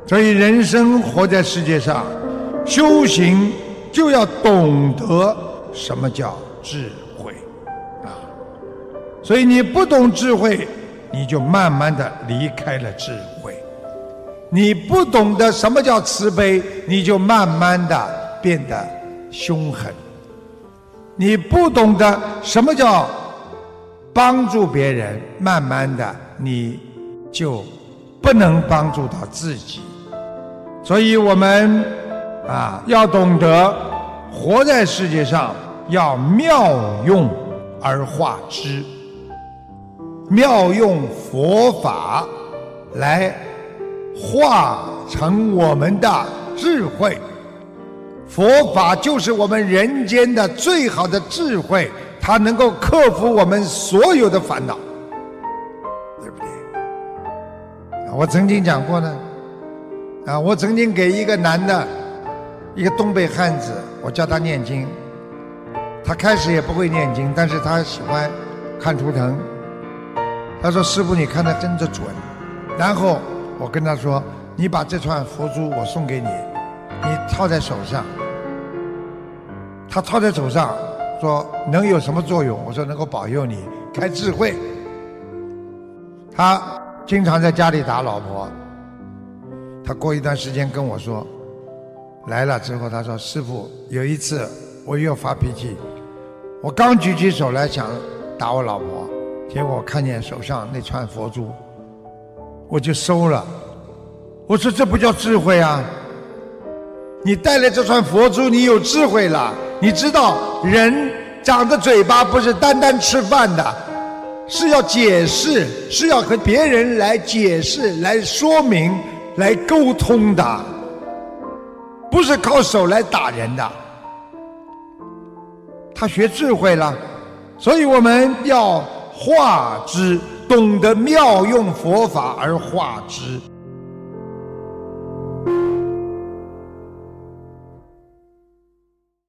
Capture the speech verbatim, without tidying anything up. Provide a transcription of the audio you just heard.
所以人生活在世界上，修行就要懂得什么叫智慧啊！所以你不懂智慧，你就慢慢的离开了智慧；你不懂得什么叫慈悲，你就慢慢的变得凶狠；你不懂得什么叫帮助别人，慢慢的你就不能帮助到自己。所以我们啊，要懂得活在世界上，要妙用而化之，妙用佛法来化成我们的智慧。佛法就是我们人间的最好的智慧，它能够克服我们所有的烦恼，对不对？我曾经讲过呢，啊，我曾经给一个男的，一个东北汉子，我教他念经，他开始也不会念经，但是他喜欢看图腾。他说：“师父，你看得真的准。”然后我跟他说：“你把这串佛珠我送给你，你套在手上。”他套在手上，说能有什么作用？我说能够保佑你开智慧。他经常在家里打老婆。他过一段时间跟我说，来了之后他说：“师父，有一次我又发脾气，我刚举起手来想打我老婆，结果我看见手上那串佛珠，我就收了。我说这不叫智慧啊！你带来这串佛珠，你有智慧了。你知道人长的嘴巴不是单单吃饭的，是要解释，是要和别人来解释、来说明、来沟通的，不是靠手来打人的。他学智慧了，所以我们要化之，懂得妙用佛法而化之。